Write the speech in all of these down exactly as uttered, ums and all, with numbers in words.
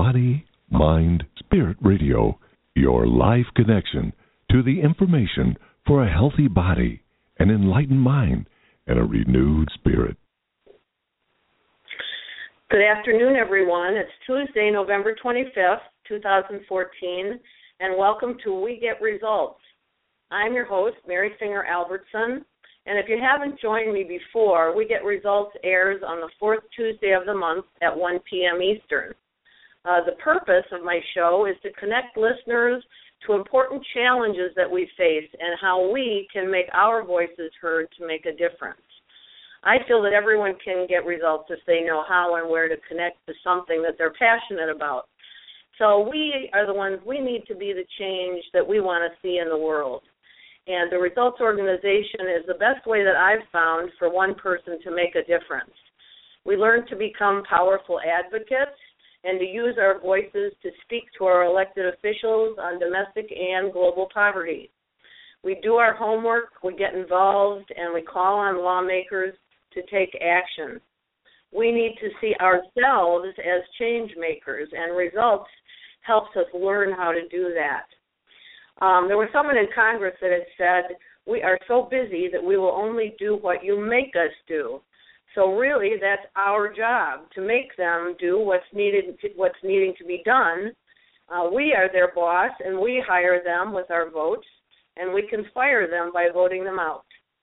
Body, Mind, Spirit Radio, your life connection to the information for a healthy body, an enlightened mind, and a renewed spirit. Good afternoon, everyone. It's Tuesday, November twenty-fifth, twenty fourteen, and welcome to We Get Results. I'm your host, Mary Singer Albertson, and if you haven't joined me before, We Get Results airs on the fourth Tuesday of the month at one p.m. Eastern. Uh, the purpose of my show is to connect listeners to important challenges that we face and how we can make our voices heard to make a difference. I feel that everyone can get results if they know how and where to connect to something that they're passionate about. So we are the ones, we need to be the change that we want to see in the world. And the Results Organization is the best way that I've found for one person to make a difference. We learn to become powerful advocates and to use our voices to speak to our elected officials on domestic and global poverty. We do our homework, we get involved, and we call on lawmakers to take action. We need to see ourselves as change makers, and Results helps us learn how to do that. Um, there was someone in Congress that had said, we are so busy that we will only do what you make us do. So really, that's our job, to make them do what's needed, what's needing to be done. Uh, we are their boss, and we hire them with our votes, and we can fire them by voting them out.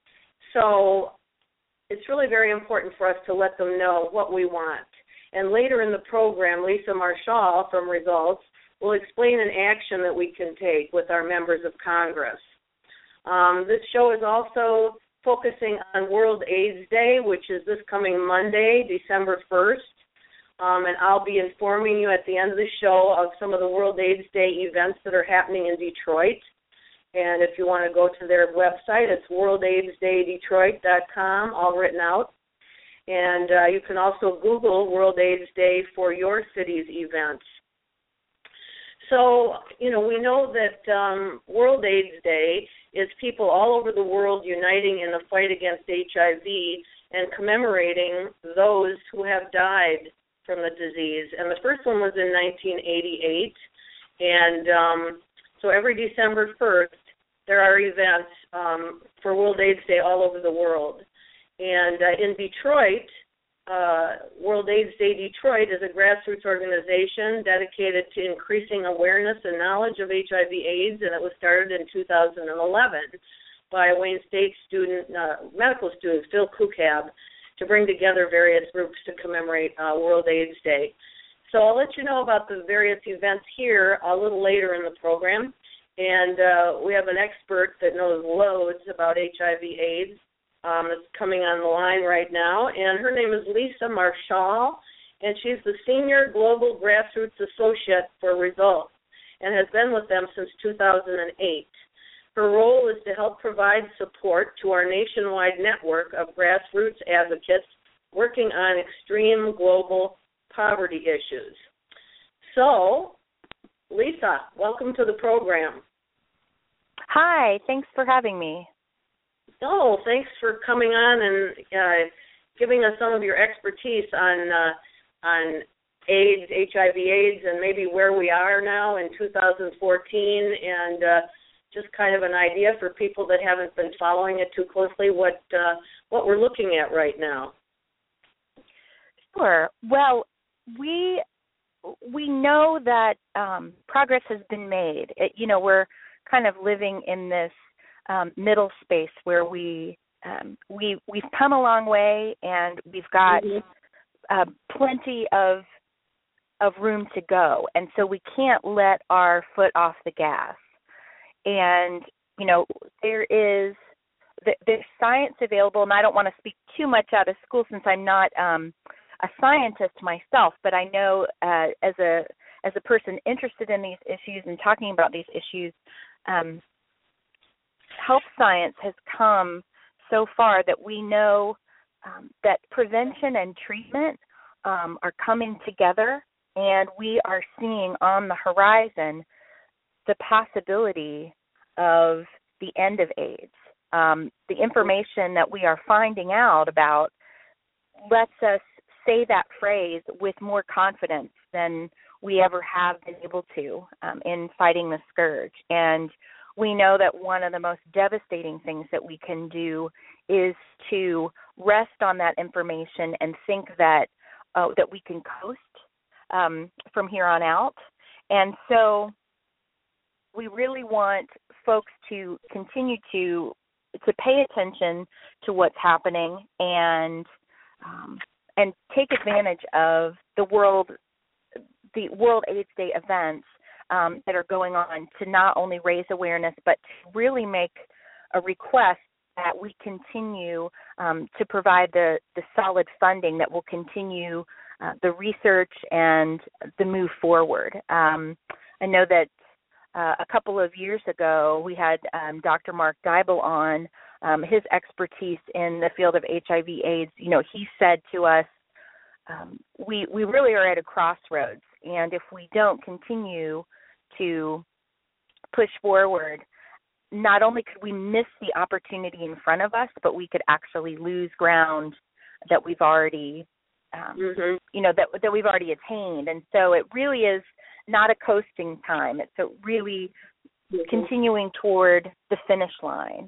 So it's really very important for us to let them know what we want. And later in the program, Lisa Marshall from Results will explain an action that we can take with our members of Congress. Um, this show is also focusing on World AIDS Day, which is this coming Monday, December first. Um, and I'll be informing you at the end of the show of some of the World AIDS Day events that are happening in Detroit. And if you want to go to their website, it's world aids day detroit dot com, all written out. And uh, you can also Google World AIDS Day for your city's events. So, you know, we know that um, World AIDS Day is people all over the world uniting in the fight against H I V and commemorating those who have died from the disease. And the first one was in nineteen eighty-eight. And um, so every December first, there are events um, for World AIDS Day all over the world. And uh, in Detroit, uh, World AIDS Day Detroit is a grassroots organization dedicated to increasing awareness and knowledge of H I V AIDS, and it was started in two thousand eleven by Wayne State student, uh, medical student Phil Kukab to bring together various groups to commemorate uh, World AIDS Day. So I'll let you know about the various events here a little later in the program. And uh, we have an expert that knows loads about H I V AIDS um, that's coming on the line right now. And her name is Lisa Marshall, and she's the Senior Global Grassroots Associate for Results and has been with them since two thousand eight. Her role is to help provide support to our nationwide network of grassroots advocates working on extreme global poverty issues. So, Lisa, welcome to the program. Hi, thanks for having me. Oh, thanks for coming on and uh, giving us some of your expertise on uh, on AIDS, H I V AIDS, and maybe where we are now in two thousand fourteen, and uh, just kind of an idea for people that haven't been following it too closely, what uh, what we're looking at right now. Sure. Well, we we know that um, progress has been made. It, you know, we're kind of living in this um, middle space where we um, we we've come a long way, and we've got mm-hmm. uh, plenty of of room to go, and so we can't let our foot off the gas. And you know, there is there's science available, and I don't want to speak too much out of school since I'm not um, a scientist myself, but I know uh, as a as a person interested in these issues and talking about these issues, um, health science has come so far that we know um, that prevention and treatment um, are coming together, and we are seeing on the horizon the possibility of the end of AIDS. Um, the information that we are finding out about lets us say that phrase with more confidence than we ever have been able to um, in fighting the scourge. And we know that one of the most devastating things that we can do is to rest on that information and think that uh, that we can coast um, from here on out. And so we really want folks to continue to to pay attention to what's happening and um, and take advantage of the world the World AIDS Day events um, that are going on to not only raise awareness but to really make a request that we continue um, to provide the, the solid funding that will continue uh, the research and the move forward. Um, I know that uh, a couple of years ago we had um, Doctor Mark Dybel on. Um, his expertise in the field of H I V AIDS, you know, he said to us, um, we we really are at a crossroads, and if we don't continue to push forward, not only could we miss the opportunity in front of us, but we could actually lose ground that we've already, um, mm-hmm. you know, that that we've already attained. And so it really is not a coasting time. It's a really mm-hmm. continuing toward the finish line.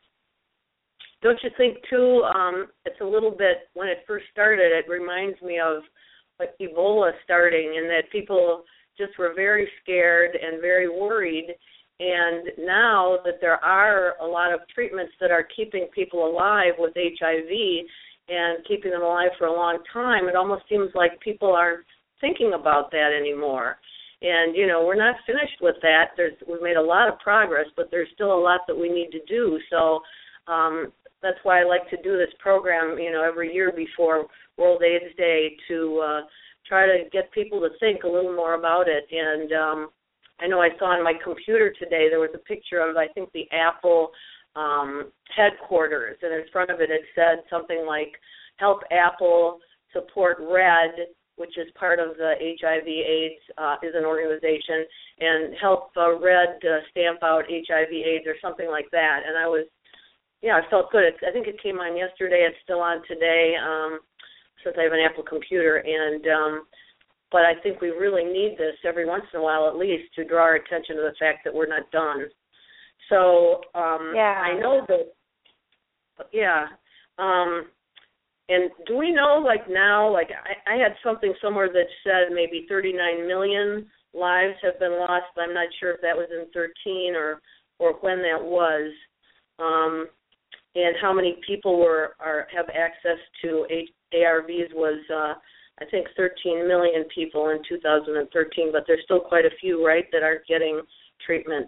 Don't you think, too, um, it's a little bit, when it first started, it reminds me of like Ebola starting, and that people just were very scared and very worried. And now that there are a lot of treatments that are keeping people alive with H I V and keeping them alive for a long time, it almost seems like people aren't thinking about that anymore. And, you know, we're not finished with that. There's, we've made a lot of progress, but there's still a lot that we need to do. So um, that's why I like to do this program, you know, every year before World AIDS Day to uh, try to get people to think a little more about it. And um, I know I saw on my computer today there was a picture of, I think, the Apple um, headquarters, and in front of it it said something like, help Apple support RED, which is part of the H I V AIDS, uh, is an organization, and help uh, RED uh, stamp out H I V AIDS or something like that. And I was, yeah, I felt good. It, I think it came on yesterday. It's still on today um, since I have an Apple computer. And um, but I think we really need this every once in a while at least to draw our attention to the fact that we're not done. So um, yeah. I know that, yeah. Um, and do we know, like now, like I, I had something somewhere that said maybe thirty-nine million lives have been lost, but I'm not sure if that was in thirteen or, or when that was. Um, and how many people were are have access to A R Vs was, uh, I think, thirteen million people in two thousand thirteen, but there's still quite a few, right, that aren't getting treatment.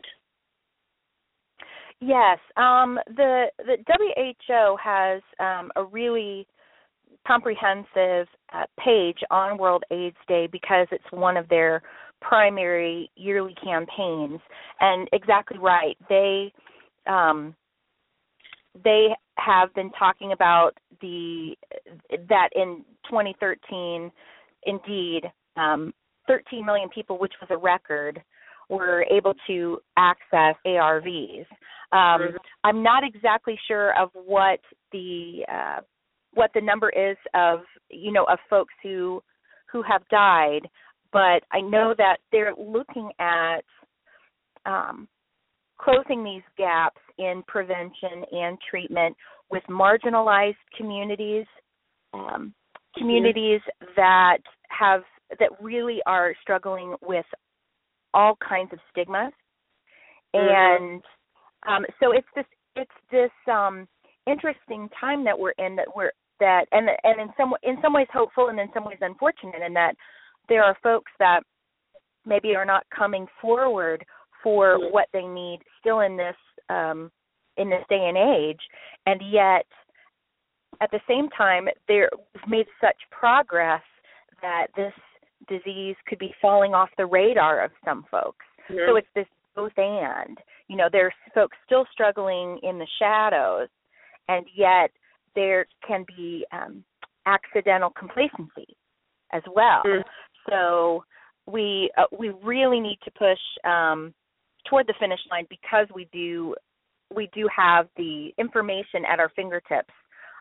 Yes. Um, the, the W H O has um, a really comprehensive uh, page on World AIDS Day because it's one of their primary yearly campaigns. And exactly right. They... Um, They have been talking about the that in twenty thirteen, indeed, um, thirteen million people, which was a record, were able to access A R Vs. Um, mm-hmm. I'm not exactly sure of what the uh, what the number is of you know of folks who who have died, but I know that they're looking at um, closing these gaps in prevention and treatment with marginalized communities, um, communities mm-hmm. that have that really are struggling with all kinds of stigmas, mm-hmm. and um, so it's this it's this um, interesting time that we're in that we're that and and in some in some ways hopeful and in some ways unfortunate in that there are folks that maybe are not coming forward for mm-hmm. what they need still in this um, in this day and age, and yet at the same time there we've made such progress that this disease could be falling off the radar of some folks. Mm-hmm. So it's this both and. You know, there's folks still struggling in the shadows, and yet there can be um, accidental complacency as well. Mm-hmm. So we uh, we really need to push um, toward the finish line because we do we do have the information at our fingertips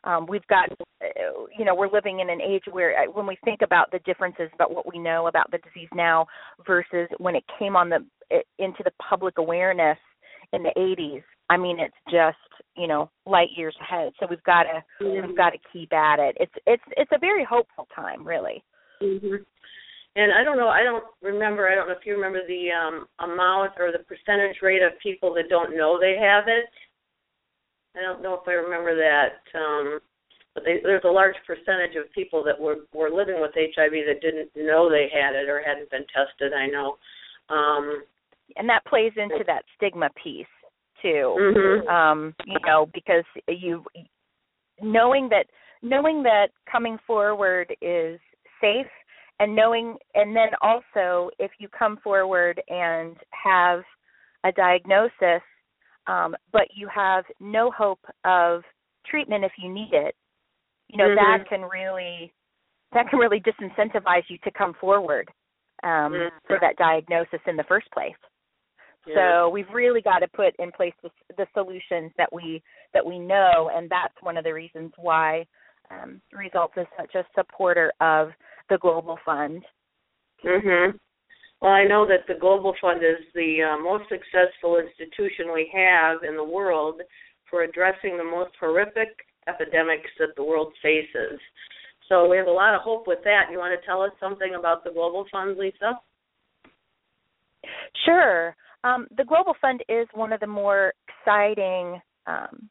Um, we've got, you know, we're living in an age where when we think about the differences about what we know about the disease now versus when it came on the into the public awareness in the eighties, I mean, it's just, you know, light years ahead. So we've got to mm-hmm. we've got to keep at it. It's it's it's a very hopeful time, really. Mm-hmm. And I don't know, I don't remember, I don't know if you remember the um, amount or the percentage rate of people that don't know they have it. I don't know if I remember that, um, but they, there's a large percentage of people that were, were living with H I V that didn't know they had it or hadn't been tested, I know. Um, and that plays into that stigma piece, too, mm-hmm. um, you know, because you knowing that knowing that coming forward is safe, and knowing, and then also if you come forward and have a diagnosis, um, but you have no hope of treatment if you need it, you know, mm-hmm. that can really that can really disincentivize you to come forward um, mm-hmm. for that diagnosis in the first place. Yeah. So we've really got to put in place the, the solutions that we that we know, and that's one of the reasons why um, Results is such a supporter of the Global Fund. Mhm. Well, I know that the Global Fund is the uh, most successful institution we have in the world for addressing the most horrific epidemics that the world faces. So we have a lot of hope with that. You want to tell us something about the Global Fund, Lisa? Sure. Um, the Global Fund is one of the more exciting um,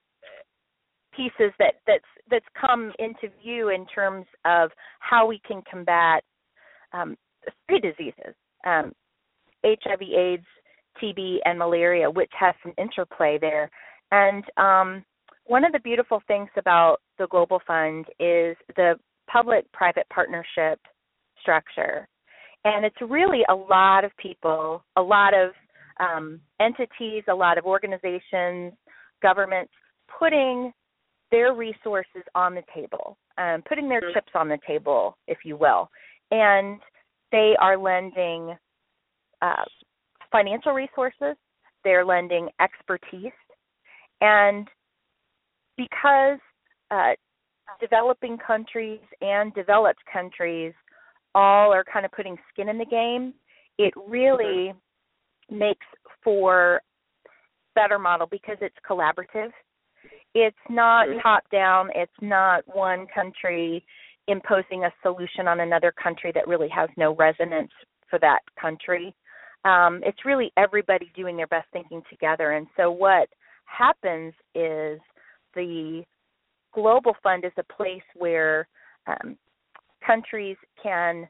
pieces that, that's that's come into view in terms of how we can combat um, three diseases, um, H I V, AIDS, T B, and malaria, which has some interplay there. And um, one of the beautiful things about the Global Fund is the public-private partnership structure. And it's really a lot of people, a lot of um, entities, a lot of organizations, governments putting their resources on the table, um, putting their chips on the table, if you will. And they are lending uh, financial resources, they're lending expertise, and because uh, developing countries and developed countries all are kind of putting skin in the game, it really makes for better model because it's collaborative. It's not top-down. It's not one country imposing a solution on another country that really has no resonance for that country. Um, it's really everybody doing their best thinking together. And so what happens is the Global Fund is a place where um, countries can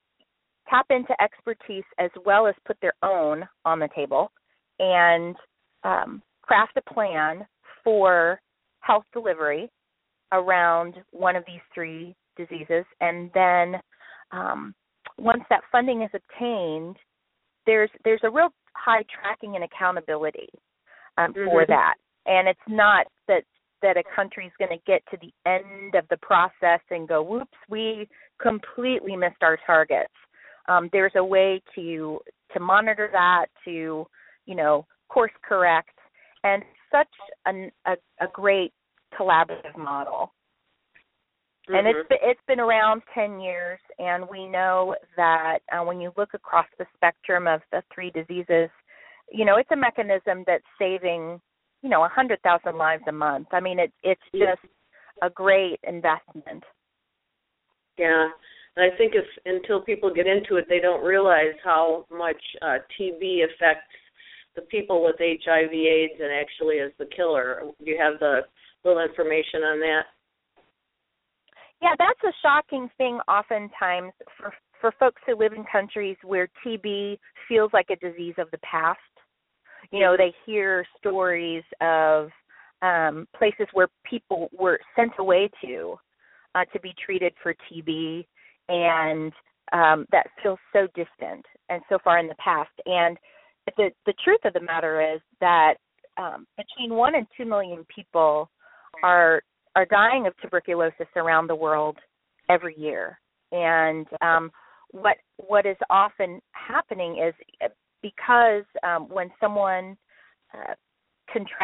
tap into expertise as well as put their own on the table and um, craft a plan for health delivery around one of these three diseases. And then um, once that funding is obtained, there's there's a real high tracking and accountability um, mm-hmm. for that. And it's not that that a country is going to get to the end of the process and go, whoops, we completely missed our targets. Um, there's a way to to monitor that, to, you know, course correct, and such an, a, a great collaborative model. Mm-hmm. And it's been, it's been around ten years, and we know that uh, when you look across the spectrum of the three diseases, you know, it's a mechanism that's saving, you know, one hundred thousand lives a month. I mean, it, it's just a great investment. Yeah, and I think if until people get into it, they don't realize how much uh, T B affects the people with H I V AIDS and actually is the killer. Do you have the little information on that? Yeah, that's a shocking thing oftentimes for for folks who live in countries where T B feels like a disease of the past. You know, they hear stories of um, places where people were sent away to uh, to be treated for T B, and um, that feels so distant and so far in the past. And the the truth of the matter is that um, between one and two million people are are dying of tuberculosis around the world every year. And um, what what is often happening is because um, when someone uh, contracts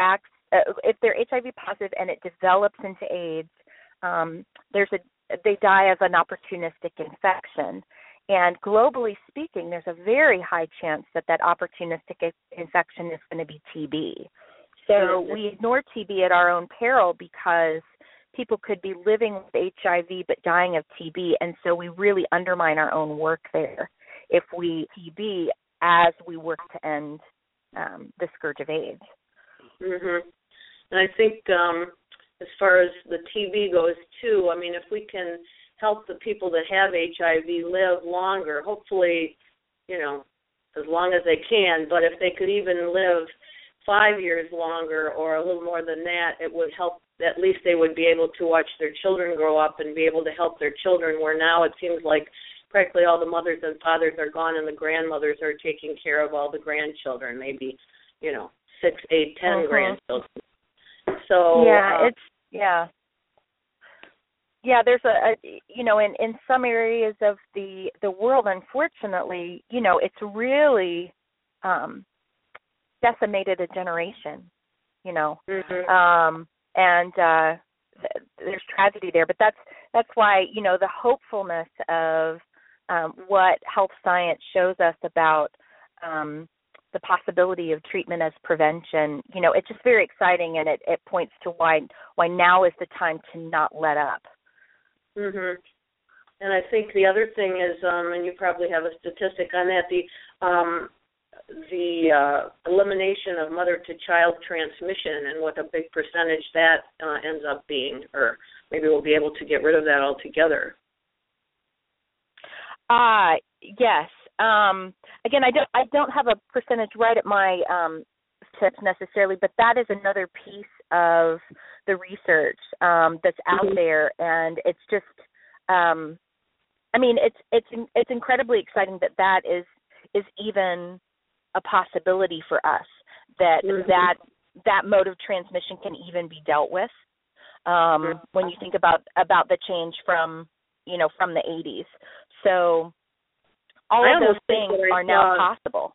uh, if they're H I V positive and it develops into AIDS, um, there's a they die of an opportunistic infection. And globally speaking, there's a very high chance that that opportunistic infection is going to be T B. So we ignore T B at our own peril because people could be living with H I V but dying of T B, and so we really undermine our own work there if we T B as we work to end um, the scourge of AIDS. Mhm. And I think um, as far as the T B goes too, I mean, if we can help the people that have H I V live longer, hopefully, you know, as long as they can, but if they could even live five years longer or a little more than that, it would help. At least they would be able to watch their children grow up and be able to help their children, where now it seems like practically all the mothers and fathers are gone and the grandmothers are taking care of all the grandchildren, maybe, you know, six, eight, ten mm-hmm. grandchildren. So yeah, uh, it's, yeah. Yeah, there's a, a, you know, in, in some areas of the, the world, unfortunately, you know, it's really um, decimated a generation, you know, mm-hmm. um, and uh, th- there's tragedy there. But that's that's why, you know, the hopefulness of um, what health science shows us about um, the possibility of treatment as prevention, you know, it's just very exciting, and it, it points to why why now is the time to not let up. Mhm. And I think the other thing is, um, and you probably have a statistic on that, the um, the uh, elimination of mother-to-child transmission and what a big percentage that uh, ends up being, or maybe we'll be able to get rid of that altogether. Uh, yes. Um, again, I don't I don't have a percentage right at my um, tips necessarily, but that is another piece of the research um, that's out mm-hmm. there, and it's just, um, I mean, it's it's it's incredibly exciting that that is is even a possibility for us, that mm-hmm. that that mode of transmission can even be dealt with. Um, mm-hmm. When you think about about the change from you know from the eighties, so all I of those things are saw, now possible.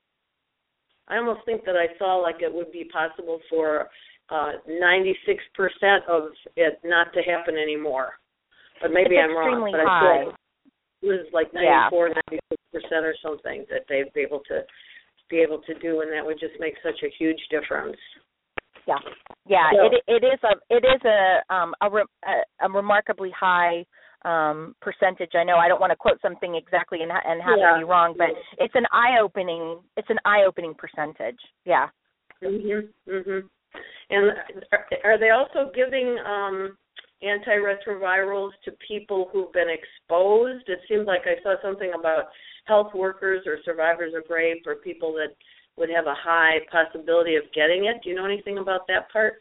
I almost think that I saw like it would be possible for uh, ninety-six percent of it not to happen anymore. But maybe it's I'm wrong. But high. I think it was like ninety-four, yeah. ninety-six percent or something that they'd be able to be able to do, and that would just make such a huge difference. Yeah, yeah. So, it it is a it is a um a, re, a, a remarkably high um percentage. I know I don't want to quote something exactly and and have yeah. it be wrong, but it's an eye opening it's an eye opening percentage. Yeah. Mhm. Mhm. And are, are they also giving um, antiretrovirals to people who've been exposed? It seems like I saw something about health workers or survivors of rape or people that would have a high possibility of getting it. Do you know anything about that part?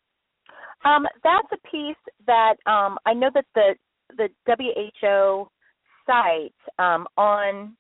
Um, that's a piece that um, I know that the the W H O site um, on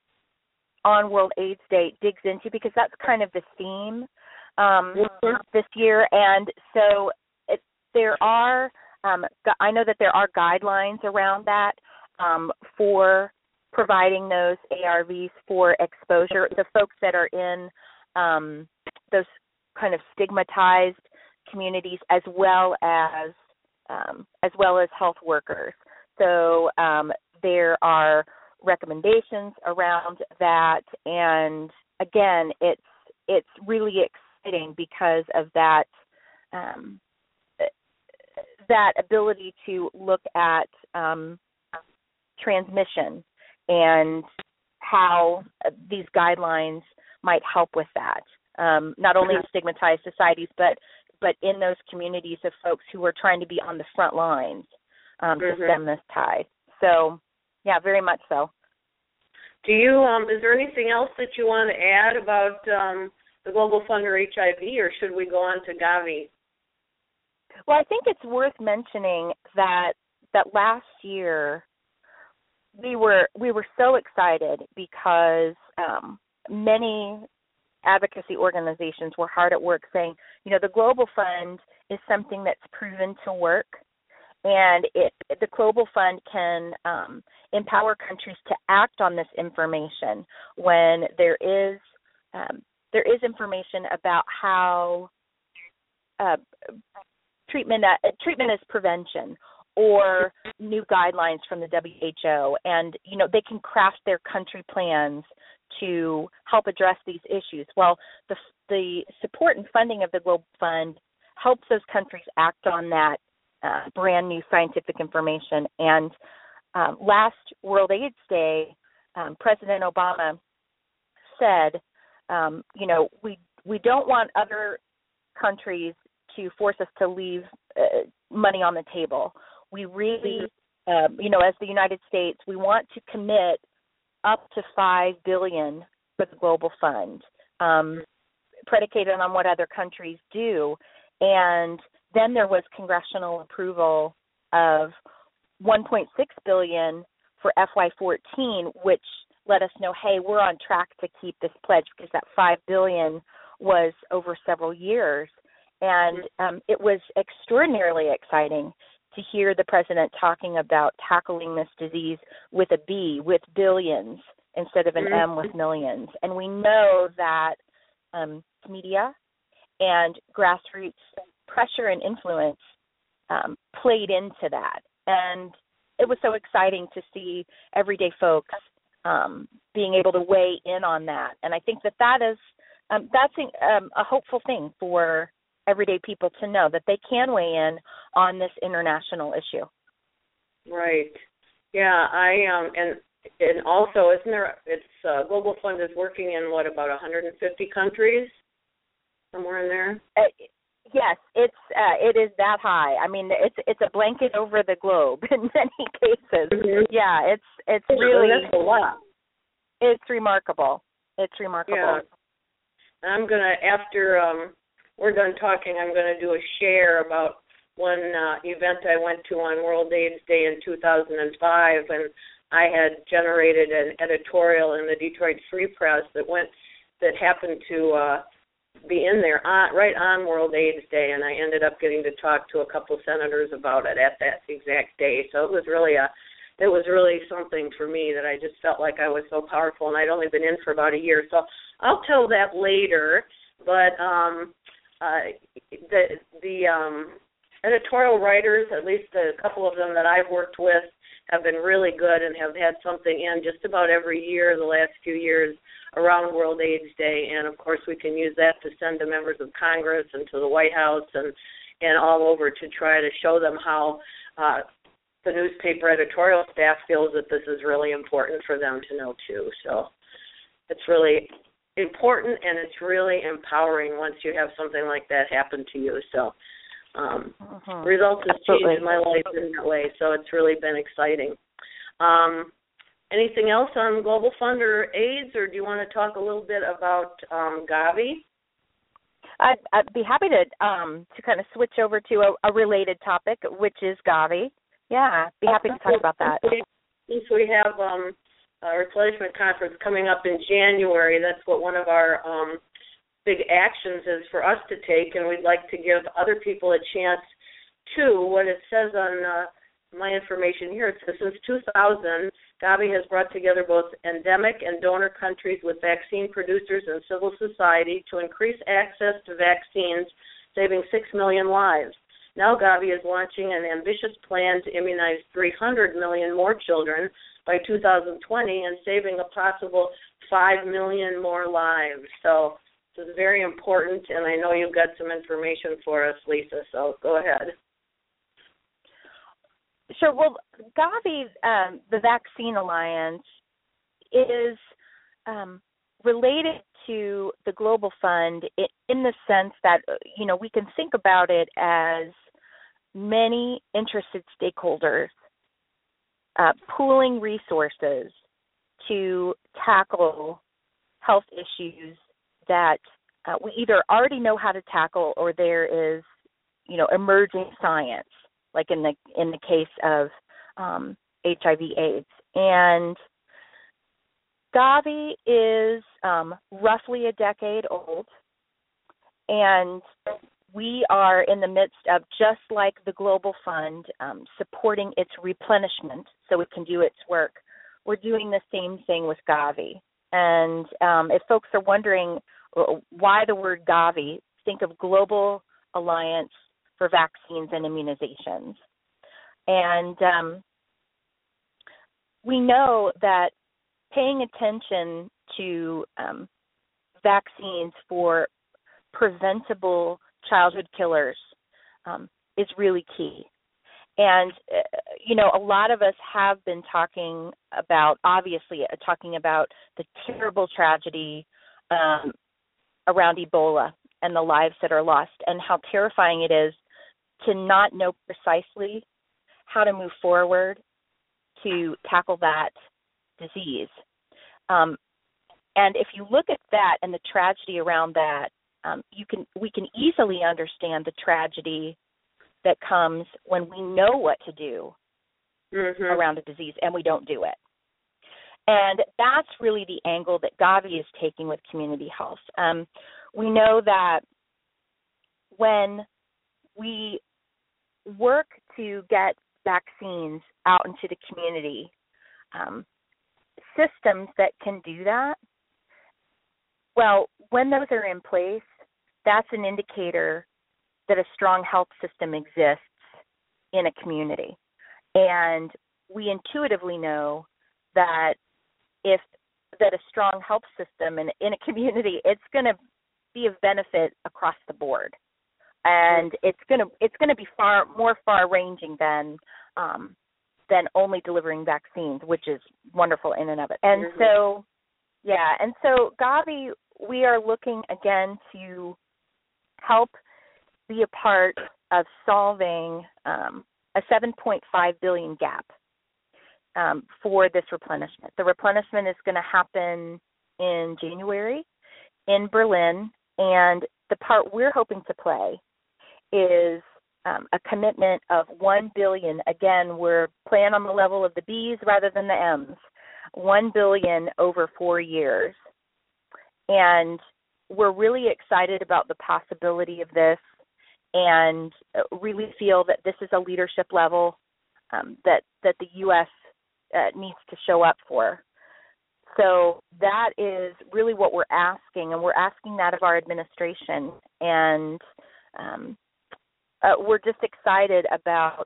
on World AIDS Day digs into, because that's kind of the theme um, mm-hmm. this year, and so it, there are. Um, I know that there are guidelines around that um, for providing those A R Vs for exposure. The folks that are in um, those kind of stigmatized communities, as well as um, as well as health workers. So um, there are recommendations around that, and again, it's it's really exciting because of that um, that ability to look at um, transmission and how these guidelines might help with that. Um, not only in stigmatized societies, but but in those communities of folks who are trying to be on the front lines um, mm-hmm. to stem this tide. So, yeah, very much so. Do you? Um, is there anything else that you want to add about um, the Global Fund or H I V, or should we go on to Gavi? Well, I think it's worth mentioning that that last year we were we were so excited because um, many advocacy organizations were hard at work saying, you know, the Global Fund is something that's proven to work, and it, the Global Fund can um, empower countries to act on this information when there is um, there is information about how uh, treatment uh, treatment as prevention, or new guidelines from the W H O, and you know they can craft their country plans to help address these issues. Well, the the support and funding of the Global Fund helps those countries act on that uh, brand new scientific information. And um, last World AIDS Day, um, President Obama said, um, you know, we we don't want other countries to force us to leave uh, money on the table. We really, uh, you know, as the United States, we want to commit up to five billion dollars for the Global Fund, um, predicated on what other countries do. And then there was congressional approval of one point six billion dollars for F Y fourteen, which let us know, hey, we're on track to keep this pledge, because that five billion dollars was over several years. And um, it was extraordinarily exciting to hear the president talking about tackling this disease with a B, with billions, instead of an M with millions. And we know that um, media and grassroots pressure and influence um, played into that. And it was so exciting to see everyday folks um, being able to weigh in on that. And I think that that is um, that's um, a hopeful thing for everyday people to know, that they can weigh in on this international issue. Right. Yeah, I um and and also isn't there it's uh, Global Fund is working in what, about one hundred fifty countries, somewhere in there? Uh, yes, it's uh, it is that high. I mean, it's it's a blanket over the globe in many cases. Mm-hmm. Yeah, it's it's really that's a lot. It's remarkable. It's remarkable. Yeah. I'm gonna after um we're done talking, I'm going to do a share about one uh, event I went to on World AIDS Day in two thousand five, and I had generated an editorial in the Detroit Free Press that went that happened to uh, be in there on, right on World AIDS Day, and I ended up getting to talk to a couple senators about it at that exact day. So it was really a it was really something for me that I just felt like I was so powerful, and I'd only been in for about a year. So I'll tell that later, but um, Uh, the the um, editorial writers, at least a couple of them that I've worked with, have been really good and have had something in just about every year the last few years around World AIDS Day. And, of course, we can use that to send to members of Congress and to the White House and, and all over to try to show them how uh, the newspaper editorial staff feels that this is really important for them to know, too. So it's really important, and it's really empowering once you have something like that happen to you. So um, uh-huh. results has Absolutely. changed my life in that way, so it's really been exciting. Um, anything else on Global Fund or AIDS, or do you want to talk a little bit about um, Gavi? I'd, I'd be happy to um, to kind of switch over to a, a related topic, which is Gavi. Yeah, be happy to talk about that. Since we have um, a replenishment conference coming up in January, that's what one of our um, big actions is for us to take, and we'd like to give other people a chance to. What it says on uh, my information here, it says since two thousand, Gavi has brought together both endemic and donor countries with vaccine producers and civil society to increase access to vaccines, saving six million lives. Now Gavi is launching an ambitious plan to immunize three hundred million more children by two thousand twenty and saving a possible five million more lives. So this is very important, and I know you've got some information for us, Lisa, so go ahead. Sure. Well, Gavi, um, the Vaccine Alliance, is um, related to the Global Fund in the sense that, you know, we can think about it as many interested stakeholders uh, pooling resources to tackle health issues that uh, we either already know how to tackle or there is, you know, emerging science, like in the in the case of um, H I V AIDS. And Gavi is um, roughly a decade old, and we are in the midst of, just like the Global Fund, um, supporting its replenishment so it can do its work. We're doing the same thing with Gavi. And um, if folks are wondering why the word Gavi, think of Global Alliance for Vaccines and Immunizations. And um, we know that paying attention to um, vaccines for preventable childhood killers um, is really key. And, uh, you know, a lot of us have been talking about, obviously, uh, talking about the terrible tragedy um, around Ebola and the lives that are lost and how terrifying it is to not know precisely how to move forward to tackle that disease. Um, and if you look at that and the tragedy around that, um, you can we can easily understand the tragedy that comes when we know what to do mm-hmm. around a disease and we don't do it. And that's really the angle that Gavi is taking with community health. Um, we know that when we work to get vaccines out into the community, um, systems that can do that, well, when those are in place, that's an indicator that a strong health system exists in a community. And we intuitively know that if that a strong health system in, in a community, it's going to be of benefit across the board. And it's going to it's going to be far more far-ranging than um, than only delivering vaccines, which is wonderful in and of it. And mm-hmm. so, yeah, and so Gavi, we are looking again to help be a part of solving um, a seven point five billion dollars gap um, for this replenishment. The replenishment is going to happen in January in Berlin, and the part we're hoping to play is um, a commitment of one billion dollars. Again, we're playing on the level of the B's rather than the M's. one billion dollars over four years. And we're really excited about the possibility of this and really feel that this is a leadership level um, that, that the U S uh, needs to show up for. So that is really what we're asking, and we're asking that of our administration. And um, uh, we're just excited about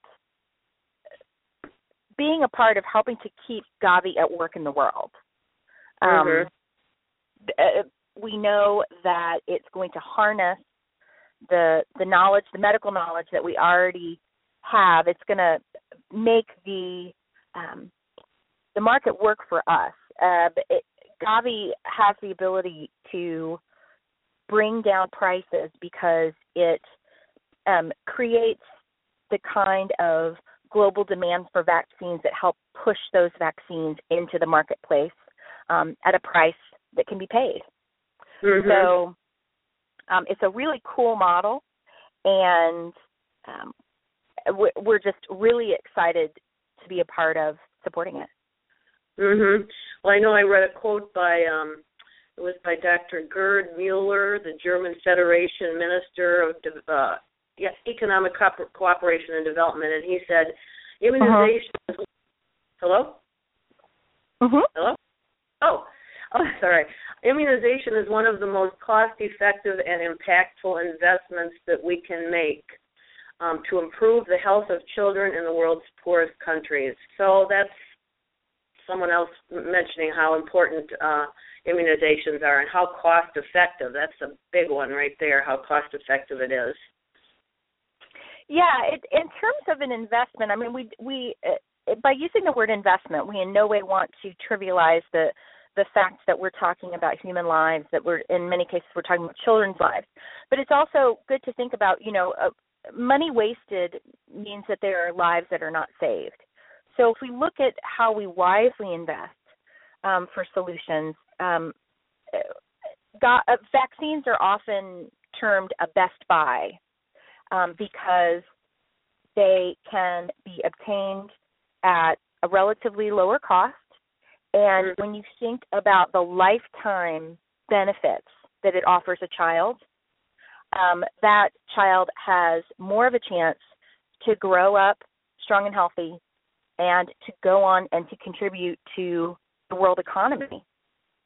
being a part of helping to keep Gavi at work in the world. Um, mm-hmm. uh, we know that it's going to harness the the knowledge, the medical knowledge that we already have. It's going to make the um, the market work for us. Uh, it, Gavi has the ability to bring down prices because it um, creates the kind of global demand for vaccines that help push those vaccines into the marketplace um, at a price that can be paid. Mm-hmm. So um, it's a really cool model, and um, we're just really excited to be a part of supporting it. Mhm. Well, I know I read a quote by um, it was by Doctor Gerd Mueller, the German Federation Minister of uh, yes, Economic Co- Cooperation and Development, and he said, "Immunization." Uh-huh. Hello. Mhm. Hello. Oh. Oh, sorry. Immunization is one of the most cost-effective and impactful investments that we can make um, to improve the health of children in the world's poorest countries. So that's someone else mentioning how important uh, immunizations are and how cost-effective. That's a big one right there, how cost-effective it is. Yeah, it, in terms of an investment, I mean, we we uh, by using the word investment, we in no way want to trivialize the the fact that we're talking about human lives, that we're, in many cases, we're talking about children's lives. But it's also good to think about, you know, uh, money wasted means that there are lives that are not saved. So if we look at how we wisely invest um, for solutions, um, got, uh, vaccines are often termed a best buy um, because they can be obtained at a relatively lower cost. And when you think about the lifetime benefits that it offers a child, um, that child has more of a chance to grow up strong and healthy and to go on and to contribute to the world economy.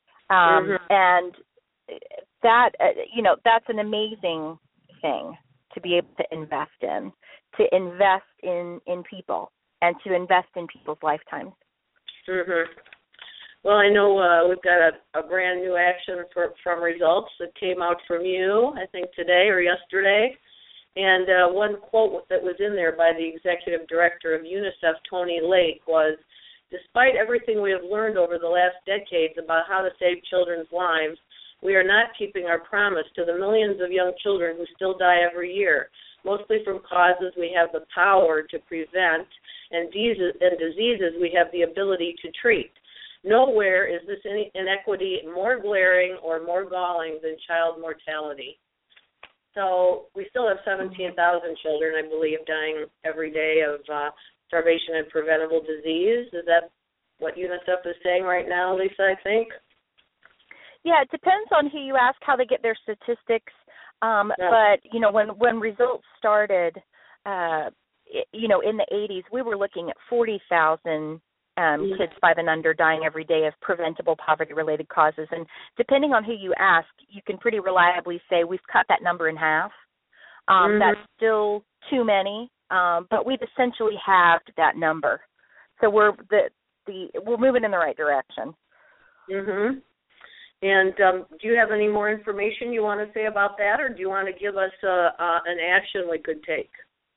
Um, mm-hmm. And that, uh, you know, that's an amazing thing to be able to invest in, to invest in, in people and to invest in people's lifetimes. Mm-hmm. Well, I know uh, we've got a, a brand new action for, from Results that came out from you, I think today or yesterday. And uh, one quote that was in there by the executive director of UNICEF, Tony Lake, was, "Despite everything we have learned over the last decades about how to save children's lives, we are not keeping our promise to the millions of young children who still die every year, mostly from causes we have the power to prevent and diseases, and diseases we have the ability to treat. Nowhere is this inequity more glaring or more galling than child mortality." So we still have seventeen thousand children, I believe, dying every day of uh, starvation and preventable disease. Is that what UNICEF is saying right now, Lisa, I think? Yeah, it depends on who you ask, how they get their statistics. Um, yeah. But, you know, when, when Results started, uh, it, you know, in the eighties, we were looking at forty thousand Um, kids five and under dying every day of preventable poverty-related causes. And depending on who you ask, you can pretty reliably say we've cut that number in half. Um, mm-hmm. That's still too many, um, but we've essentially halved that number. So we're the, the we're moving in the right direction. Mm-hmm. And um, do you have any more information you want to say about that, or do you want to give us uh, uh, an action we could take?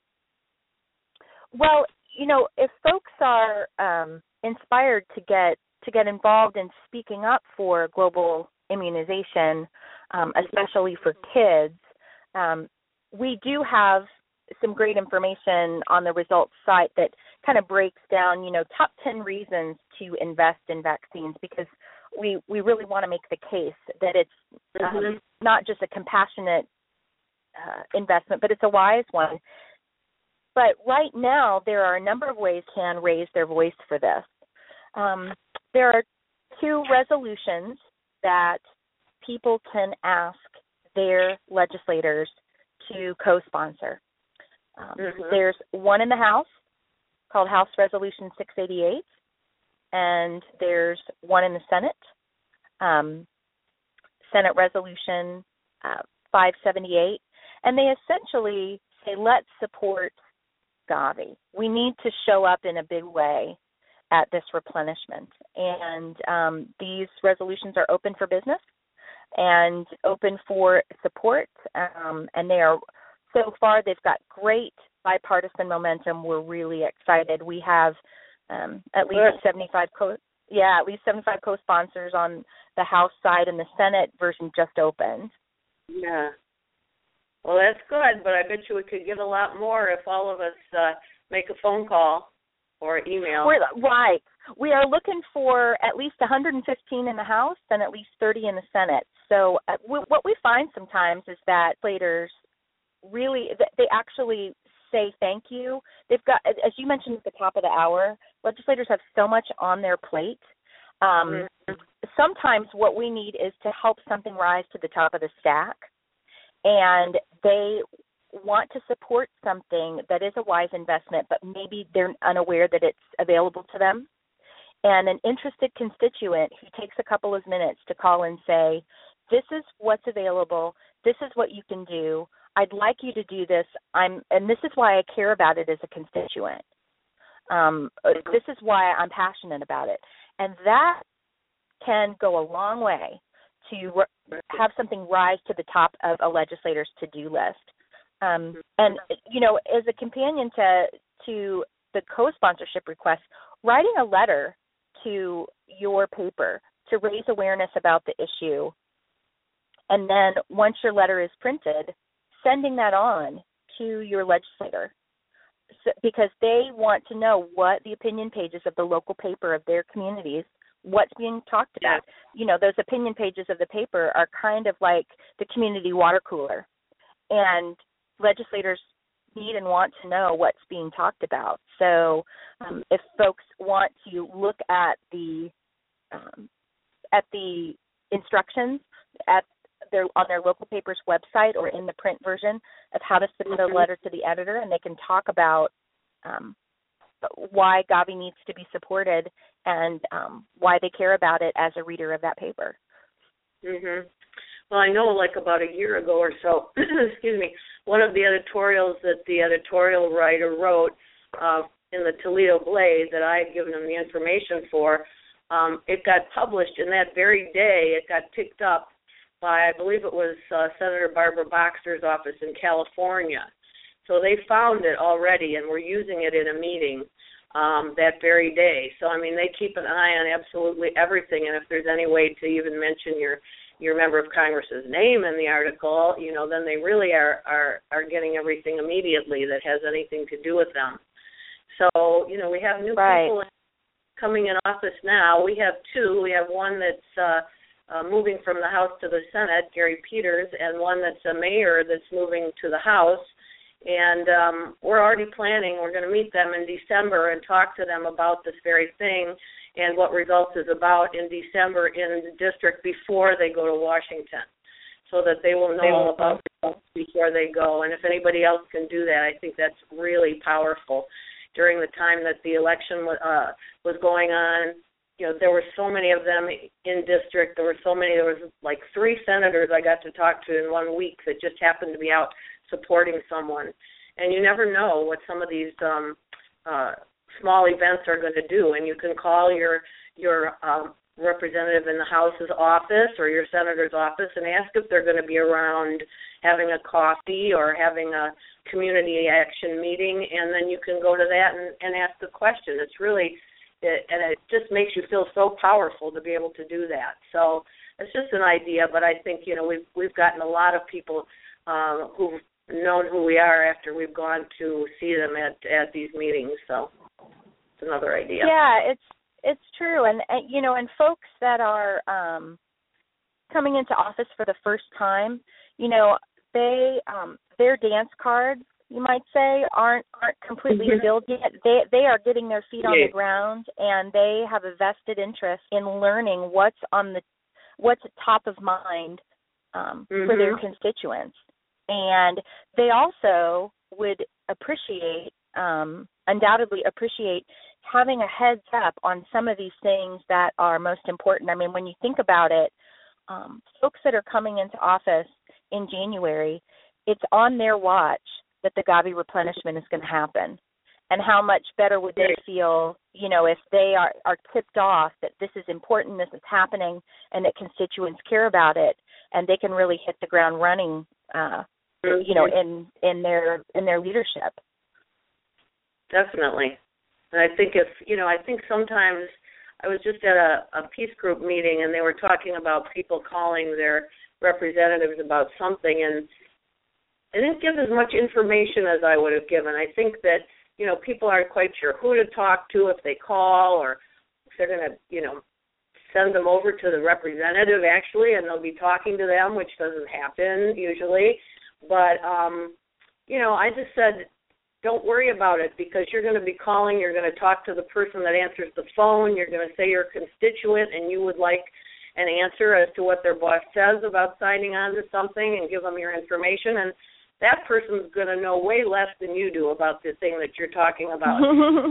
Well, you know, if folks are um, inspired to get to get involved in speaking up for global immunization, um, especially for kids, um, we do have some great information on the Results site that kind of breaks down, you know, top ten reasons to invest in vaccines, because we, we really want to make the case that it's um, mm-hmm. not just a compassionate uh, investment, but it's a wise one. But right now, there are a number of ways can raise their voice for this. Um, there are two resolutions that people can ask their legislators to co-sponsor. Um, mm-hmm. There's one in the House called House Resolution six eighty-eight, and there's one in the Senate, um, Senate Resolution uh, five seventy-eight, and they essentially say, let's support Gavi. We need to show up in a big way at this replenishment. And um, these resolutions are open for business and open for support. Um, and they are, so far, they've got great bipartisan momentum. We're really excited. We have um, at least seventy-five co- yeah, at least seventy-five co-sponsors on the House side, and the Senate version just opened. Yeah. Well, that's good, but I bet you we could get a lot more if all of us uh, make a phone call or email. We're, right. We are looking for at least one hundred fifteen in the House and at least thirty in the Senate. So uh, w- what we find sometimes is that legislators really, they actually say thank you. They've got, as you mentioned at the top of the hour, legislators have so much on their plate. Um, mm-hmm. Sometimes what we need is to help something rise to the top of the stack. And they want to support something that is a wise investment, but maybe they're unaware that it's available to them. And an interested constituent who takes a couple of minutes to call and say, this is what's available, this is what you can do, I'd like you to do this, I'm, and this is why I care about it as a constituent. Um, this is why I'm passionate about it. And that can go a long way to have something rise to the top of a legislator's to-do list. Um, and, you know, as a companion to to the co-sponsorship request, writing a letter to your paper to raise awareness about the issue, and then once your letter is printed, sending that on to your legislator, so, because they want to know what the opinion pages of the local paper of their communities, what's being talked about. You know, those opinion pages of the paper are kind of like the community water cooler. And legislators need and want to know what's being talked about. So um, if folks want to look at the um, at the instructions at their on their local paper's website or in the print version of how to submit a letter to the editor, and they can talk about um, why Gavi needs to be supported and um, why they care about it as a reader of that paper. Mm-hmm. Well, I know like about a year ago or so, excuse me, one of the editorials that the editorial writer wrote uh, in the Toledo Blaze that I had given him the information for, um, it got published, and that very day it got picked up by, I believe it was uh, Senator Barbara Boxer's office in California. So they found it already and were using it in a meeting um, that very day. So, I mean, they keep an eye on absolutely everything, and if there's any way to even mention your your member of Congress's name in the article, you know, then they really are, are, are getting everything immediately that has anything to do with them. So, you know, we have new right. people coming in office now. We have two. We have one that's uh, uh, moving from the House to the Senate, Gary Peters, and one that's a mayor that's moving to the House. And um, we're already planning. We're going to meet them in December and talk to them about this very thing and what Results is about in December in the district before they go to Washington, so that they will know all about results before they go. And if anybody else can do that, I think that's really powerful. During the time that the election uh, was going on, you know, there were so many of them in district. There were so many. There was like three senators I got to talk to in one week that just happened to be out supporting someone. And you never know what some of these um, uh, small events are going to do. And you can call your your um, representative in the House's office or your senator's office and ask if they're going to be around having a coffee or having a community action meeting, and then you can go to that and, and ask the question. It's really, it, and it just makes you feel so powerful to be able to do that. So it's just an idea, but I think, you know, we've, we've gotten a lot of people um, who've known who we are after we've gone to see them at, at these meetings. So it's another idea. Yeah, it's it's true. And, and you know, and folks that are um, coming into office for the first time, you know, they um, their dance cards, you might say, aren't aren't completely mm-hmm. filled yet. They they are getting their feet on yeah. the ground, and they have a vested interest in learning what's on the what's top of mind um, mm-hmm. for their constituents. And they also would appreciate, um, undoubtedly appreciate, having a heads up on some of these things that are most important. I mean, when you think about it, um, folks that are coming into office in January, it's on their watch that the Gavi replenishment is going to happen. And how much better would they feel, you know, if they are, are tipped off that this is important, this is happening, and that constituents care about it, and they can really hit the ground running, uh, you know, in, in their in their leadership. Definitely. And I think if, you know, I think sometimes I was just at a, a peace group meeting, and they were talking about people calling their representatives about something, and I didn't give as much information as I would have given. I think that, you know, people aren't quite sure who to talk to if they call, or if they're going to, you know, send them over to the representative actually, and they'll be talking to them, which doesn't happen usually. But, um, you know, I just said, don't worry about it, because you're going to be calling, you're going to talk to the person that answers the phone, you're going to say you're a constituent and you would like an answer as to what their boss says about signing on to something, and give them your information, and that person's going to know way less than you do about the thing that you're talking about.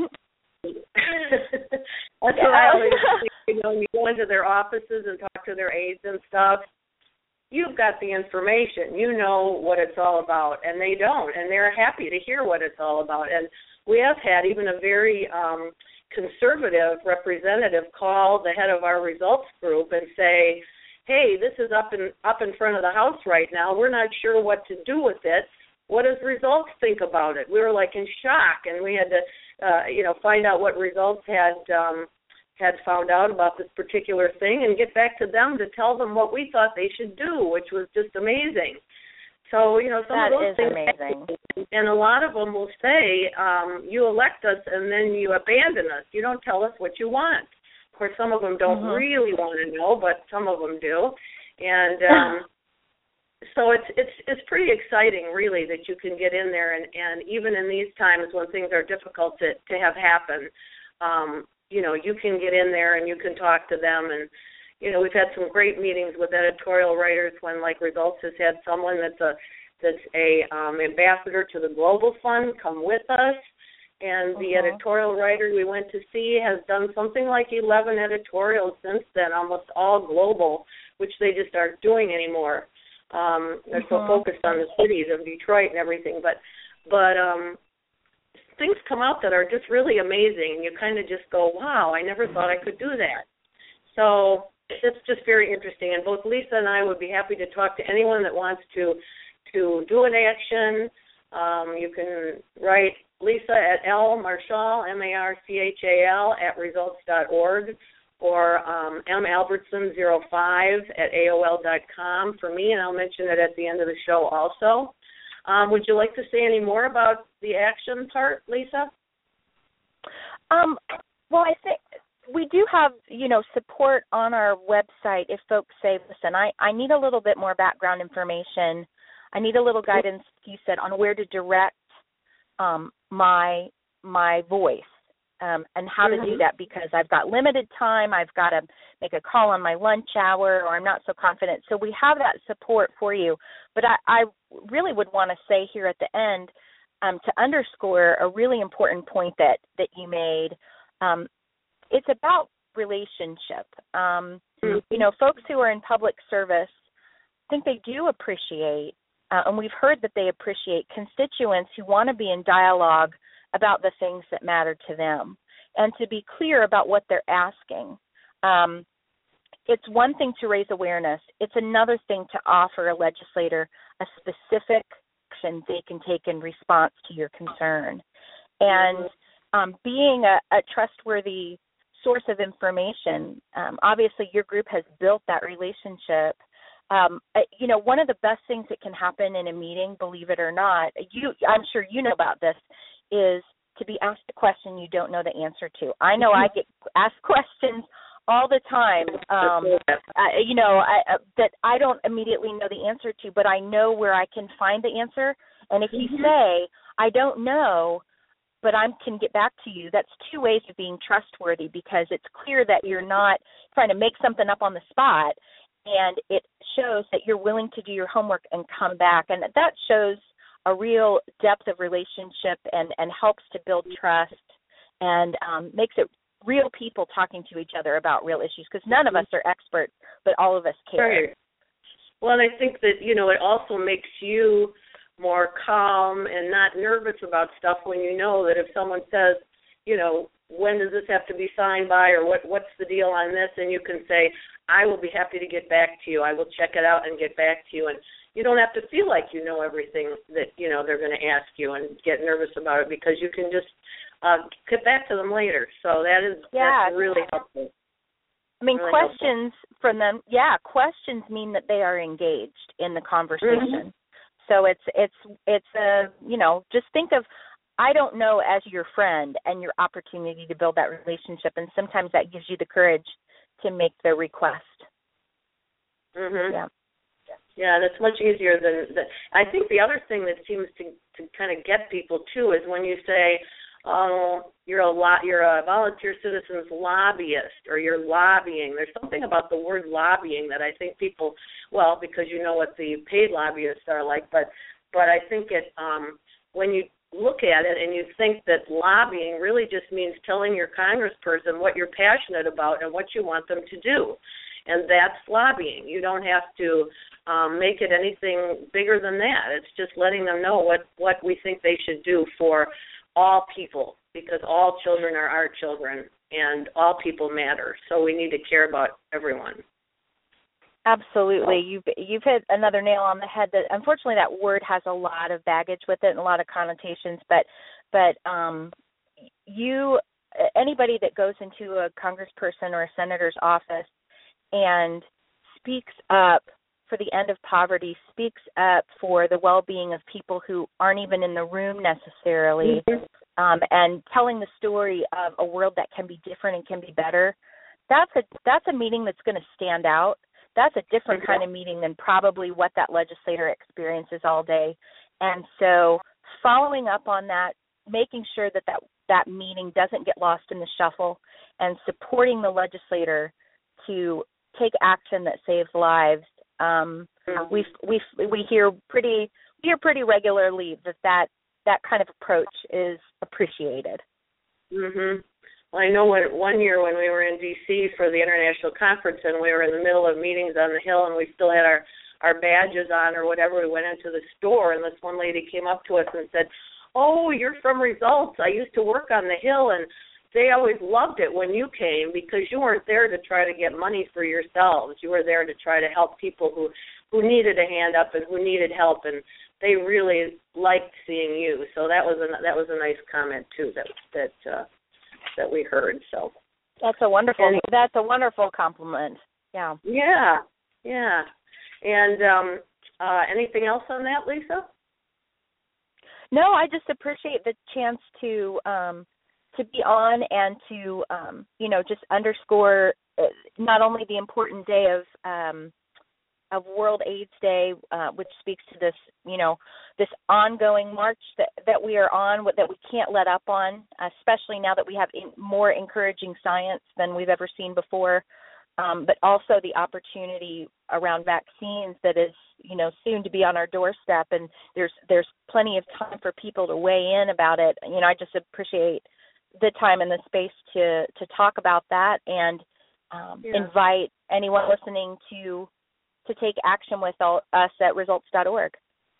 That's what I always think. You know, you go into their offices and talk to their aides and stuff, you've got the information. You know what it's all about, and they don't, and they're happy to hear what it's all about. And we have had even a very um, conservative representative call the head of our results group and say, hey, this is up in up in front of the House right now. We're not sure what to do with it. What does Results think about it? We were like in shock, and we had to, uh, you know, find out what Results had um, had found out about this particular thing, and get back to them to tell them what we thought they should do, which was just amazing. So, you know, some that of those is things, amazing. And a lot of them will say, um, you elect us and then you abandon us. You don't tell us what you want. Of course, some of them don't mm-hmm. really want to know, but some of them do. And um, so it's it's it's pretty exciting, really, that you can get in there, and, and even in these times when things are difficult to, to have happen, um, you know, you can get in there and you can talk to them. And, you know, we've had some great meetings with editorial writers when, like, Results has had someone that's a that's a um, ambassador to the Global Fund come with us. And the uh-huh. editorial writer we went to see has done something like eleven editorials since then, almost all global, which they just aren't doing anymore. Um, they're mm-hmm. so focused on the cities of Detroit and everything, but but um, things come out that are just really amazing, and you kind of just go, wow, I never thought I could do that. So it's just very interesting, and both Lisa and I would be happy to talk to anyone that wants to to do an action. Um, you can write Lisa at L Marchal, M A R C H A L, at results dot org, or um, m albertson zero five at A O L dot com for me, and I'll mention it at the end of the show also. Um, would you like to say any more about the action part, Lisa? Um, well, I think we do have, you know, support on our website if folks say, listen, I, I need a little bit more background information. I need a little guidance, you said, on where to direct um, my my voice um, and how mm-hmm. to do that, because I've got limited time. I've got to make a call on my lunch hour, or I'm not so confident. So we have that support for you. But I, I really would want to say here at the end um, to underscore a really important point that, that you made. Um, it's about relationship. Um, mm-hmm. You know, folks who are in public service, I think they do appreciate, uh, and we've heard that they appreciate constituents who want to be in dialogue about the things that matter to them and to be clear about what they're asking. Um, it's one thing to raise awareness. It's another thing to offer a legislator a specific action they can take in response to your concern. And um, being a, a trustworthy source of information, um, obviously your group has built that relationship. Um, you know, one of the best things that can happen in a meeting, believe it or not, you, I'm sure you know about this, is to be asked a question you don't know the answer to. I know I get asked questions all the time, um, uh, you know, I, uh, that I don't immediately know the answer to, but I know where I can find the answer. And if you mm-hmm. say, I don't know, but I can get back to you, that's two ways of being trustworthy, because it's clear that you're not trying to make something up on the spot, and it shows that you're willing to do your homework and come back. And that shows a real depth of relationship and, and helps to build trust and um, makes it real people talking to each other about real issues, because none of us are experts, but all of us care. Right. Well, and I think that, you know, it also makes you more calm and not nervous about stuff when you know that if someone says, you know, when does this have to be signed by, or what what's the deal on this, and you can say, I will be happy to get back to you. I will check it out and get back to you. And you don't have to feel like you know everything that, you know, they're going to ask you and get nervous about it, because you can just uh, get back to them later. So that is yeah. that's really helpful. I mean, really questions helpful. from them, yeah, questions mean that they are engaged in the conversation. Mm-hmm. So it's, it's, it's a, you know, just think of, I don't know as your friend and your opportunity to build that relationship, and sometimes that gives you the courage to make the request. Mm-hmm. Yeah. Yeah, that's much easier than, than I think the other thing that seems to, to kind of get people too is when you say, oh, you're a lot, you're a volunteer citizens lobbyist, or you're lobbying. There's something about the word lobbying that I think people, well, because you know what the paid lobbyists are like, but but I think it um, when you look at it and you think that lobbying really just means telling your congressperson what you're passionate about and what you want them to do. And that's lobbying. You don't have to um, make it anything bigger than that. It's just letting them know what, what we think they should do for all people, because all children are our children and all people matter. So we need to care about everyone. Absolutely. You've, you've hit another nail on the head. That unfortunately that word has a lot of baggage with it and a lot of connotations, but but um, you, anybody that goes into a congressperson or a senator's office and speaks up for the end of poverty, speaks up for the well-being of people who aren't even in the room necessarily, mm-hmm. um, and telling the story of a world that can be different and can be better, that's a that's a meeting that's going to stand out. That's a different kind of meeting than probably what that legislator experiences all day. And so following up on that, making sure that that, that meeting doesn't get lost in the shuffle, and supporting the legislator to take action that saves lives. Um, mm-hmm. we we we hear pretty we hear pretty regularly that, that that kind of approach is appreciated. Mhm. Well, I know what, one year when we were in D C for the international conference, and we were in the middle of meetings on the Hill, and we still had our our badges on or whatever. We went into the store, and this one lady came up to us and said, "Oh, you're from Results. I used to work on the Hill, and they always loved it when you came because you weren't there to try to get money for yourselves. You were there to try to help people who, who needed a hand up and who needed help, and they really liked seeing you." So that was a that was a nice comment too that that uh, that we heard. So that's a wonderful and, that's a wonderful compliment. Yeah. Yeah. Yeah. And um, uh, anything else on that, Lisa? No, I just appreciate the chance to um, to be on and to um, you know just underscore not only the important day of um, of World AIDS Day, uh, which speaks to this you know this ongoing march that, that we are on, that we can't let up on, especially now that we have in, more encouraging science than we've ever seen before. Um, but also the opportunity around vaccines that is, you know, soon to be on our doorstep, and there's there's plenty of time for people to weigh in about it. You know, I just appreciate the time and the space to to talk about that, and um, yeah. invite anyone listening to to take action with all, us at results dot org.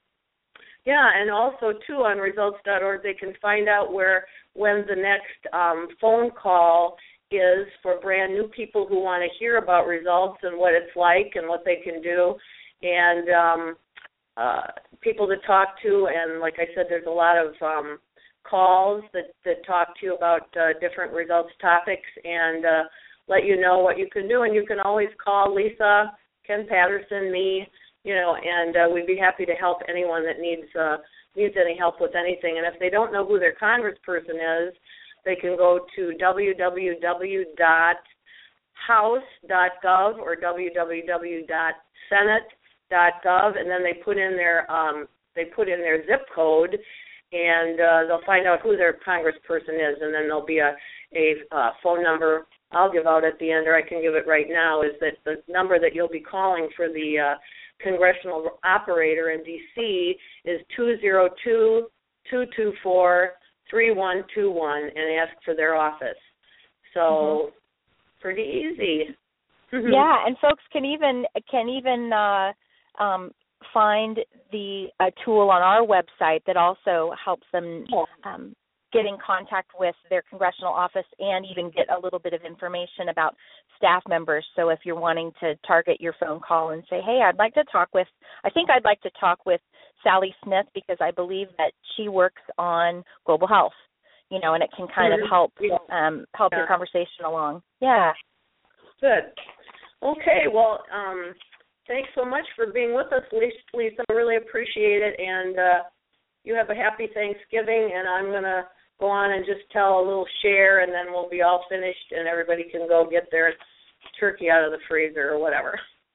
Yeah, and also too on results dot org they can find out where when the next um, phone call is for brand new people who want to hear about results and what it's like and what they can do, and um, uh, people to talk to. And like I said, there's a lot of um, calls that, that talk to you about uh, different results topics and uh, let you know what you can do. And you can always call Lisa, Ken Patterson, me, you know, and uh, we'd be happy to help anyone that needs uh, needs any help with anything. And if they don't know who their congressperson is, they can go to w w w dot house dot gov or w w w dot senate dot gov, and then they put in their um, they put in their zip code, and uh, they'll find out who their congressperson is, and then there'll be a a uh, phone number I'll give out at the end, or I can give it right now. Is that the number that you'll be calling for the uh, congressional operator in D C is two zero two, two two four, three one two one, and ask for their office. So mm-hmm. pretty easy. Yeah, and folks can even can even uh, um, find the a tool on our website that also helps them um, get in contact with their congressional office and even get a little bit of information about staff members. So if you're wanting to target your phone call and say, hey, I'd like to talk with, I think I'd like to talk with Sally Smith because I believe that she works on global health, you know, and it can kind of help um, help yeah. your conversation along. Yeah. Good. Okay, well, um, thanks so much for being with us, Lisa. I really appreciate it, and uh, you have a happy Thanksgiving, and I'm going to go on and just tell a little share, and then we'll be all finished, and everybody can go get their turkey out of the freezer or whatever.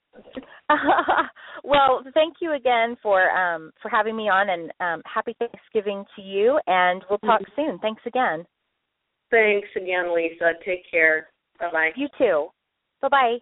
Well, thank you again for um, for having me on, and um, happy Thanksgiving to you, and we'll talk mm-hmm. soon. Thanks again. Thanks again, Lisa. Take care. Bye-bye. You too. Bye-bye.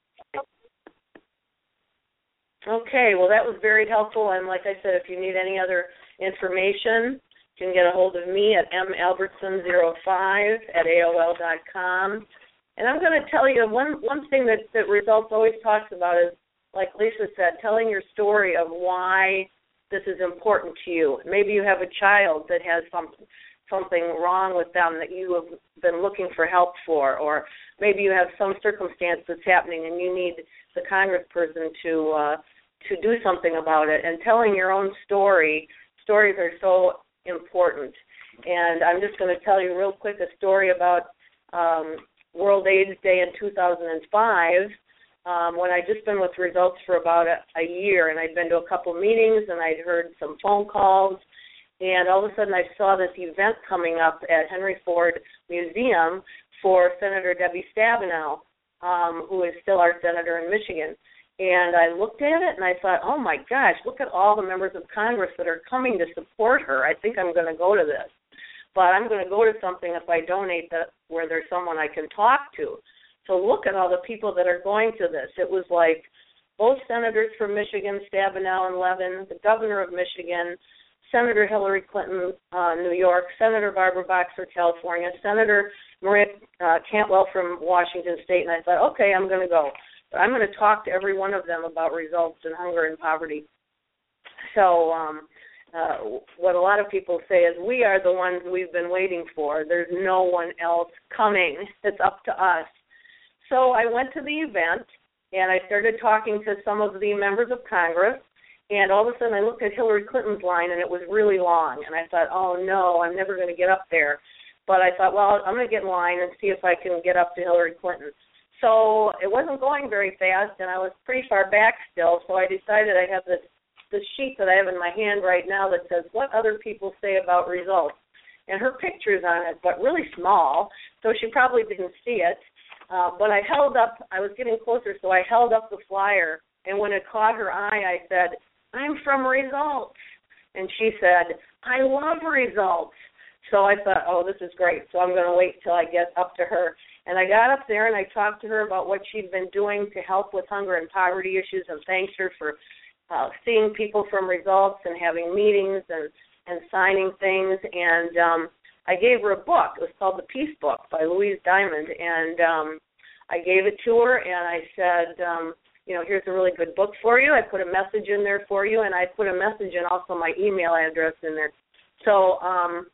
Okay, well, that was very helpful, and like I said, if you need any other information, you can get a hold of me at m albertson zero five at a o l dot com. And I'm going to tell you, one, one thing that, that Results always talks about is, like Lisa said, telling your story of why this is important to you. Maybe you have a child that has something, something wrong with them that you have been looking for help for, or maybe you have some circumstance that's happening and you need the congressperson to uh, to do something about it. And telling your own story, stories are so important. And I'm just going to tell you real quick a story about um, World AIDS Day in two thousand five, um, when I'd just been with Results for about a, a year, and I'd been to a couple meetings, and I'd heard some phone calls, and all of a sudden I saw this event coming up at Henry Ford Museum for Senator Debbie Stabenow, um, who is still our senator in Michigan. And I looked at it, and I thought, oh, my gosh, look at all the members of Congress that are coming to support her. I think I'm going to go to this. But I'm going to go to something if I donate that where there's someone I can talk to. So look at all the people that are going to this. It was like both senators from Michigan, Stabenow and Levin, the governor of Michigan, Senator Hillary Clinton, uh, New York, Senator Barbara Boxer, California, Senator Maria uh, Cantwell from Washington State. And I thought, okay, I'm going to go. But I'm going to talk to every one of them about results in hunger and poverty. So um, uh, what a lot of people say is we are the ones we've been waiting for. There's no one else coming. It's up to us. So I went to the event, and I started talking to some of the members of Congress, and all of a sudden I looked at Hillary Clinton's line, and it was really long. And I thought, oh, no, I'm never going to get up there. But I thought, well, I'm going to get in line and see if I can get up to Hillary Clinton. So it wasn't going very fast, and I was pretty far back still, so I decided I have this, this sheet that I have in my hand right now that says what other people say about results. And her picture's on it, but really small, so she probably didn't see it. Uh, but I held up, I was getting closer, so I held up the flyer, and when it caught her eye, I said, I'm from Results. And she said, I love Results. So I thought, oh, this is great, so I'm going to wait till I get up to her. And I got up there and I talked to her about what she'd been doing to help with hunger and poverty issues, and thanked her for uh, seeing people from Results and having meetings and, and signing things. And um, I gave her a book. It was called The Peace Book by Louise Diamond. And um, I gave it to her, and I said, um, you know, here's a really good book for you. I put a message in there for you, and I put a message and also my email address in there. So um,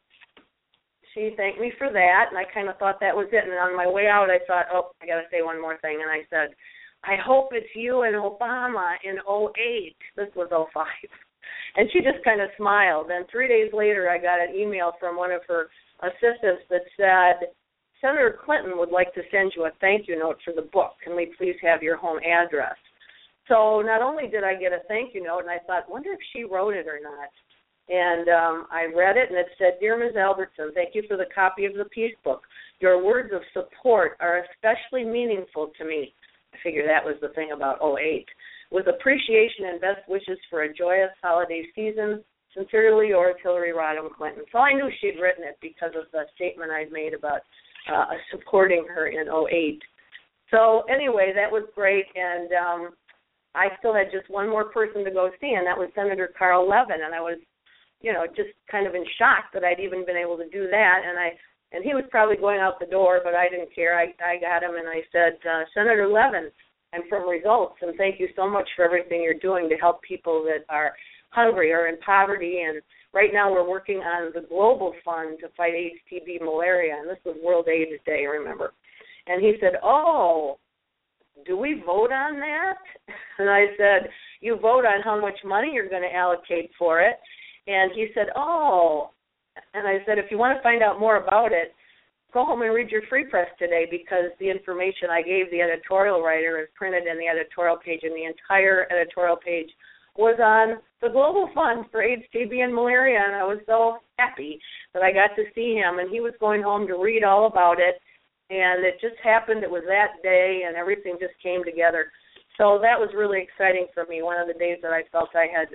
she thanked me for that, and I kind of thought that was it. And on my way out, I thought, oh, I got to say one more thing. And I said, I hope it's you and Obama in oh eight. This was oh five. And she just kind of smiled. And three days later, I got an email from one of her assistants that said, Senator Clinton would like to send you a thank you note for the book. Can we please have your home address? So not only did I get a thank you note, and I thought, wonder if she wrote it or not. And um, I read it, and it said, Dear Miz Albertson, thank you for the copy of the Peace Book. Your words of support are especially meaningful to me. I figure that was the thing about oh eight. With appreciation and best wishes for a joyous holiday season, sincerely yours, Hillary Rodham Clinton. So I knew she'd written it because of the statement I'd made about uh, supporting her in oh eight. So anyway, that was great, and um, I still had just one more person to go see, and that was Senator Carl Levin, and I was, you know, just kind of in shock that I'd even been able to do that, and I and he was probably going out the door, but I didn't care. I, I got him, and I said, uh, Senator Levin, I'm from Results, and thank you so much for everything you're doing to help people that are hungry or in poverty, and right now we're working on the Global Fund to fight AIDS, T B, malaria, and this was World AIDS Day, remember. And he said, oh, do we vote on that? And I said, you vote on how much money you're going to allocate for it. And he said, oh. And I said, if you want to find out more about it, go home and read your free press today, because the information I gave the editorial writer is printed in the editorial page, and the entire editorial page was on the Global Fund for AIDS, T B, and malaria. And I was so happy that I got to see him, and he was going home to read all about it. And it just happened. It was that day, and everything just came together. So that was really exciting for me, one of the days that I felt I had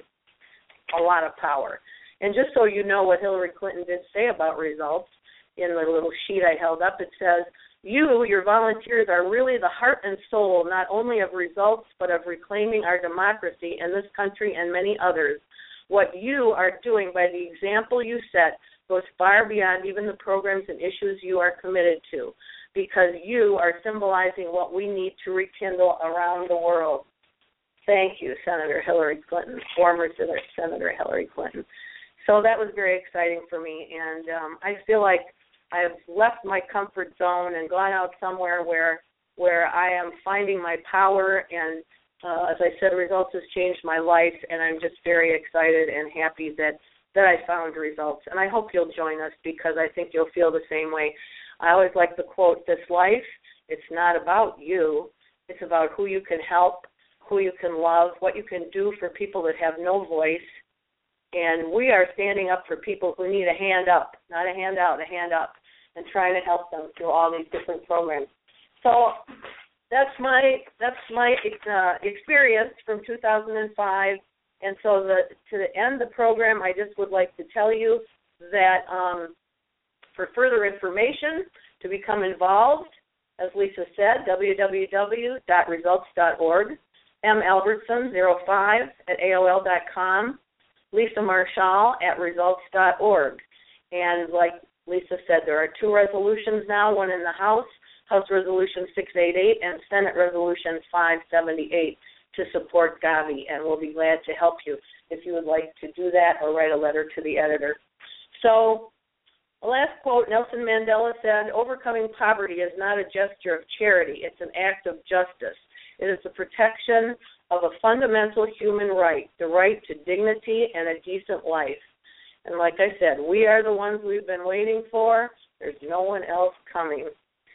a lot of power. And just so you know what Hillary Clinton did say about Results, in the little sheet I held up, it says, you, your volunteers, are really the heart and soul not only of Results, but of reclaiming our democracy in this country and many others. What you are doing by the example you set goes far beyond even the programs and issues you are committed to, because you are symbolizing what we need to rekindle around the world. Thank you, Senator Hillary Clinton, former Senator Hillary Clinton. So that was very exciting for me, and um, I feel like I've left my comfort zone and gone out somewhere where where I am finding my power, and uh, as I said, Results has changed my life, and I'm just very excited and happy that, that I found Results. And I hope you'll join us, because I think you'll feel the same way. I always like to quote, this life, it's not about you. It's about who you can help, who you can love, what you can do for people that have no voice. And we are standing up for people who need a hand up, not a hand out, a hand up, and trying to help them through all these different programs. So that's my that's my uh, experience from two thousand five. And so the, to end the program, I just would like to tell you that um, for further information, to become involved, as Lisa said, w w w dot results dot org, m albertson zero five at a o l dot com, Lisa Marshall at results dot org. And like Lisa said, there are two resolutions now, one in the House, House Resolution six eighty-eight and Senate Resolution five seventy-eight to support Gavi, and we'll be glad to help you if you would like to do that or write a letter to the editor. So, the last quote, Nelson Mandela said, "Overcoming poverty is not a gesture of charity, it's an act of justice. It is the protection of a fundamental human right, the right to dignity and a decent life." And like I said, we are the ones we've been waiting for. There's no one else coming.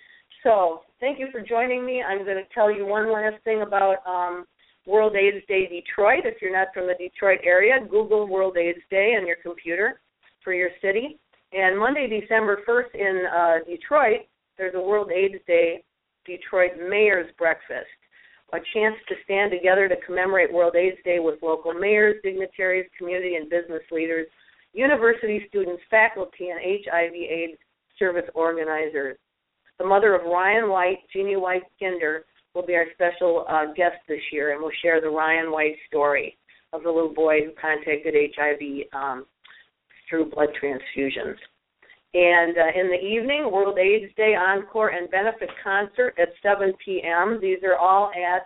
So thank you for joining me. I'm going to tell you one last thing about um, World AIDS Day Detroit. If you're not from the Detroit area, Google World AIDS Day on your computer for your city. And Monday, December first in uh, Detroit, there's a World AIDS Day Detroit Mayor's Breakfast, a chance to stand together to commemorate World AIDS Day with local mayors, dignitaries, community and business leaders, university students, faculty, and H I V AIDS service organizers. The mother of Ryan White, Jeannie White Kinder, will be our special uh, guest this year, and we'll share the Ryan White story of the little boy who contacted H I V um, through blood transfusions. And uh, in the evening, World AIDS Day Encore and Benefit Concert at seven p.m. These are all at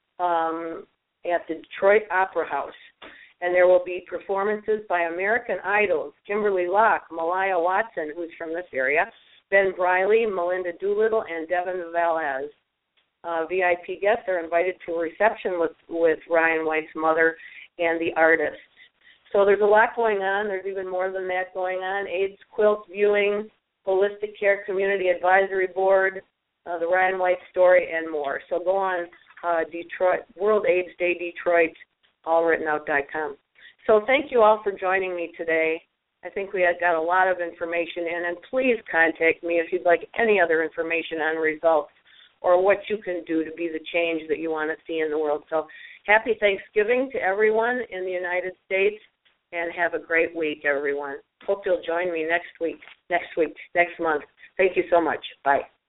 um, at the Detroit Opera House. And there will be performances by American Idols, Kimberly Locke, Malaya Watson, who's from this area, Ben Briley, Melinda Doolittle, and Devin Velez. Uh, V I P guests are invited to a reception with, with Ryan White's mother and the artist. So there's a lot going on. There's even more than that going on. AIDS quilt viewing, holistic care community advisory board, uh, the Ryan White story, and more. So go on uh, Detroit World AIDS Day Detroit, all written out dot com. So thank you all for joining me today. I think we had got a lot of information in, and please contact me if you'd like any other information on results or what you can do to be the change that you want to see in the world. So happy Thanksgiving to everyone in the United States, and have a great week, everyone. Hope you'll join me next week, next week, next month. Thank you so much. Bye.